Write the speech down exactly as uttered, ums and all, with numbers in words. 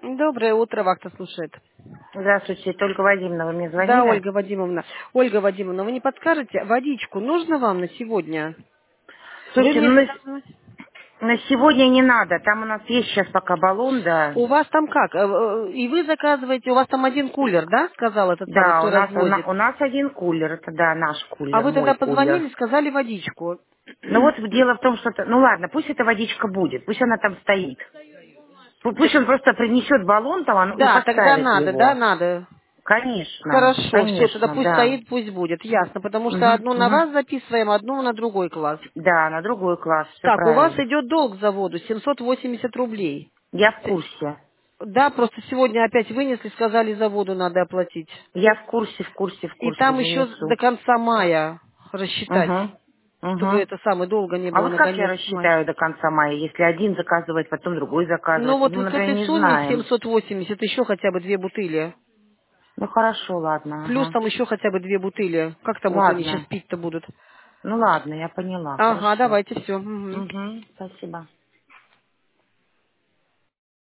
Доброе утро, вахта слушает. Здравствуйте, это Ольга Вадимовна, вы мне Да, звонили? Ольга Вадимовна. Ольга Вадимовна, вы не подскажете, водичку нужно вам на сегодня? Вы Слушайте, мне ну на, заказываете? на сегодня не надо, там у нас есть сейчас пока баллон, да. У вас там как? Э, э, И вы заказываете, у вас там один кулер, да, сказал этот самый, Да, кто у нас, у, на- развозит? у нас один кулер, это да, наш А кулер, вы мой тогда кулер. позвонили, сказали водичку. Но вот дело в том, что... это- Ну ладно, пусть эта водичка будет, пусть она там стоит. Пу- Пусть он просто принесет баллон там он- и Да, тогда поставит надо, да, его. надо. Конечно, Хорошо, все, тогда конечно, пусть да. стоит, пусть будет, ясно, потому что Мгм, одну на мгм. вас записываем, одну на другой класс. Да, на другой класс, все Так, у вас правильно. идет долг за воду, семьсот восемьдесят рублей. Я в курсе. Да, просто сегодня опять вынесли, сказали, за воду надо оплатить. Я в курсе, в курсе, в И курсе, там еще занесу. до конца мая рассчитать, Угу. чтобы Угу. это самое долго не А было вот на как я конец мая. рассчитаю до конца мая, если один заказывает, потом другой Ну заказывает? вот Мы, к например, этой не сумме знаем. семьсот восемьдесят еще хотя бы две бутыли. Ну хорошо, ладно, Плюс ага. там еще хотя бы две бутыли. Как там вот они сейчас Ладно. пить-то будут? Ну ладно, я поняла, Ага, хорошо. давайте все. Угу, спасибо.